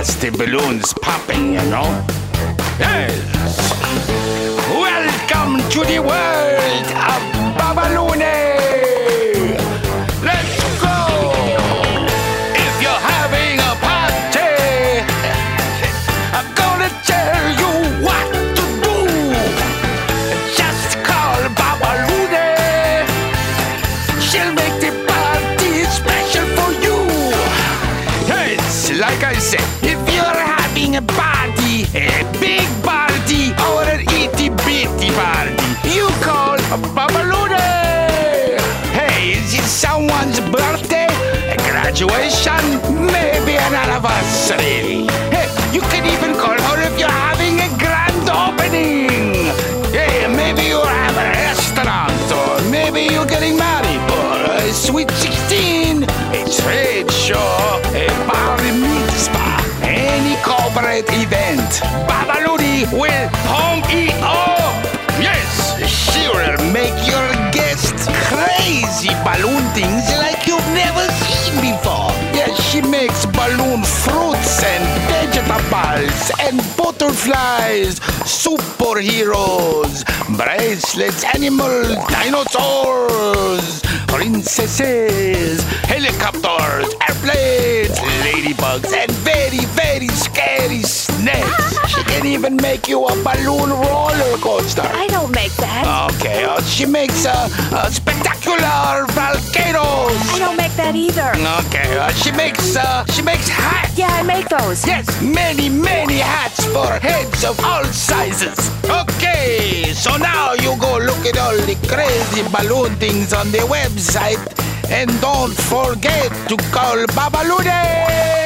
gets the balloons popping, you know? Yes! Welcome to the world of Babalune! Let's go! If you're having a party, I'm gonna tell you what to do. Just call Babalune. She'll make the party special for you. Yes, like I said, if you're having a party, a big party, or an itty-bitty party, you call Babalune. Hey, is it someone's birthday, a graduation, maybe an anniversary? Hey, you can even call her if you're having a grand opening. Hey, maybe you have a restaurant, or maybe you're getting married, or a sweet 16, a trade show, a bar mitzvah, any corporate event. Babalune will home it up. Yes, she will make your guests crazy balloon things like you've never seen before. Yes, she makes balloon fruits and vegetables and butterflies, superheroes, bracelets, animals, dinosaurs, princesses, helicopters, airplanes, ladybugs, and very, very scary snakes. She can even make you a balloon roller coaster. I don't make that. Okay, she makes spectacular volcanoes. I don't make that either. Okay, she makes hats. Yeah, I make those. Yes, many, many hats for heads of all sizes. Okay, so now you go look at all the crazy balloon things on the website, and don't forget to call Babalune.